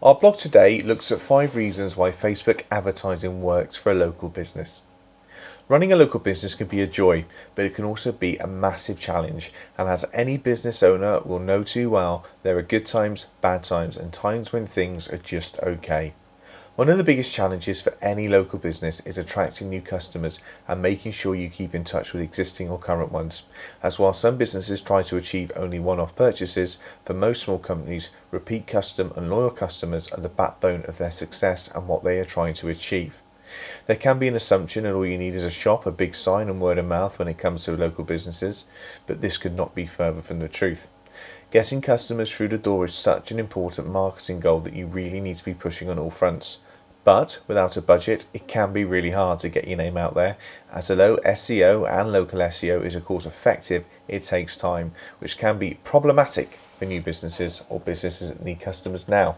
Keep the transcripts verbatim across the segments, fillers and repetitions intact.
Our blog today looks at five reasons why Facebook advertising works for a local business. Running a local business can be a joy, but it can also be a massive challenge, and as any business owner will know too well, there are good times, bad times, and times when things are just okay. One of the biggest challenges for any local business is attracting new customers and making sure you keep in touch with existing or current ones. As while some businesses try to achieve only one-off purchases, for most small companies, repeat custom and loyal customers are the backbone of their success and what they are trying to achieve. There can be an assumption that all you need is a shop, a big sign, and word of mouth when it comes to local businesses, but this could not be further from the truth. Getting customers through the door is such an important marketing goal that you really need to be pushing on all fronts. But without a budget, it can be really hard to get your name out there. As although S E O and local S E O is of course effective, it takes time, which can be problematic for new businesses or businesses that need customers now.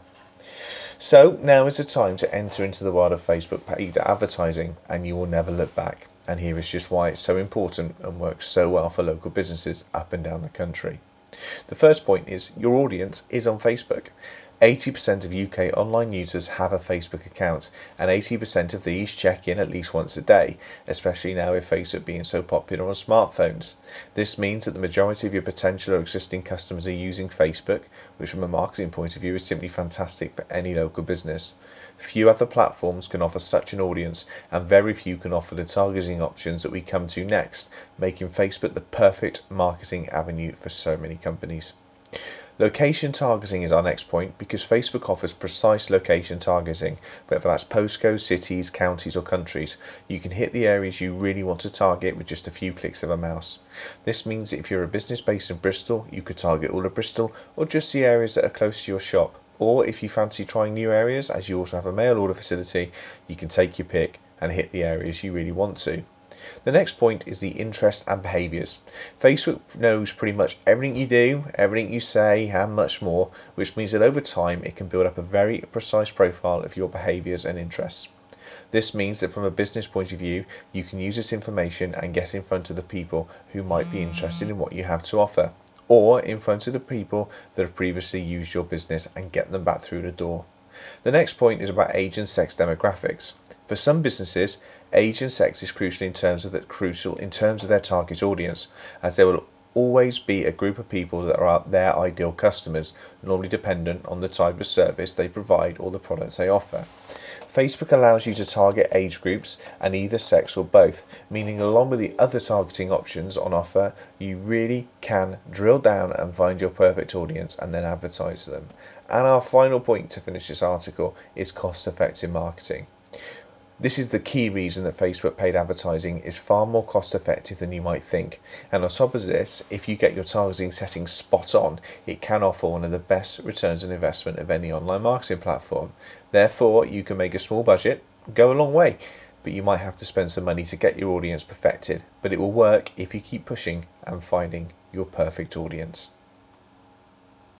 So now is the time to enter into the world of Facebook paid advertising, and you will never look back. And here is just why it's so important and works so well for local businesses up and down the country. The first point is your audience is on Facebook. eighty percent of U K online users have a Facebook account, and eighty percent of these check in at least once a day, especially now with Facebook being so popular on smartphones. This means that the majority of your potential or existing customers are using Facebook, which from a marketing point of view is simply fantastic for any local business. Few other platforms can offer such an audience, and very few can offer the targeting options that we come to next, making Facebook the perfect marketing avenue for so many companies. Location targeting is our next point because Facebook offers precise location targeting, whether that's postcodes, cities, counties or countries. You can hit the areas you really want to target with just a few clicks of a mouse. This means that if you're a business based in Bristol, you could target all of Bristol or just the areas that are close to your shop. Or if you fancy trying new areas, as you also have a mail order facility, you can take your pick and hit the areas you really want to. The next point is the interests and behaviours. Facebook knows pretty much everything you do, everything you say, and much more, which means that over time it can build up a very precise profile of your behaviours and interests. This means that from a business point of view, you can use this information and get in front of the people who might be interested in what you have to offer, or in front of the people that have previously used your business and get them back through the door. The next point is about age and sex demographics. For some businesses, age and sex is crucial in terms of the crucial in terms of their target audience, as there will always be a group of people that are their ideal customers, normally dependent on the type of service they provide or the products they offer. Facebook allows you to target age groups and either sex or both, meaning along with the other targeting options on offer, you really can drill down and find your perfect audience and then advertise to them. And our final point to finish this article is cost-effective marketing. This is the key reason that Facebook paid advertising is far more cost effective than you might think. And on top of this, if you get your targeting settings spot on, it can offer one of the best returns on investment of any online marketing platform. Therefore, you can make a small budget, go a long way, but you might have to spend some money to get your audience perfected. But it will work if you keep pushing and finding your perfect audience.